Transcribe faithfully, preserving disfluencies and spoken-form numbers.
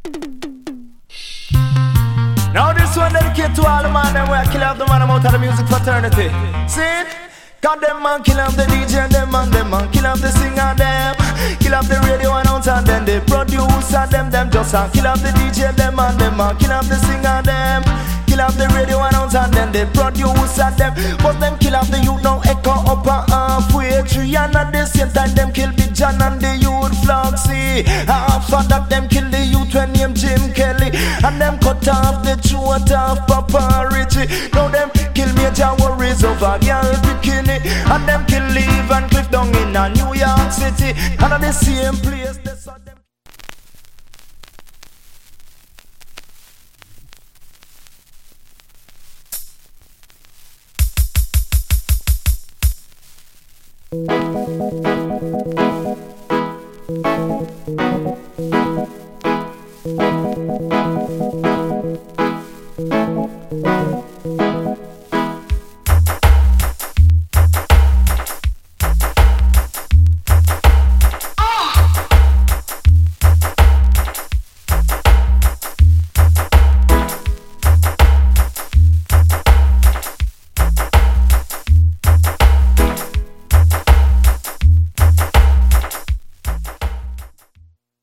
Now this one dedicated to all the man them where I kill off the man I'm out of the music fraternity. See it? Cause them man kill off the D J and them man, them man kill off the singer them. Kill off the radio announcer and then the producer them, them just a kill off the D J them man, them man kill off the singer them. Kill off the radio announcer and then the producer them. But them kill off the youth now echo up a halfway tree. And at the same time them kill the John and the youth Floxy. After that them kill the youth when named Jim Kelly. And them cut off the throat of Papa Richie. Now them kill major worries over girl bikini. And them kill Lee Van Cliff down in a New York City. And at the same place they saw them. Thank you.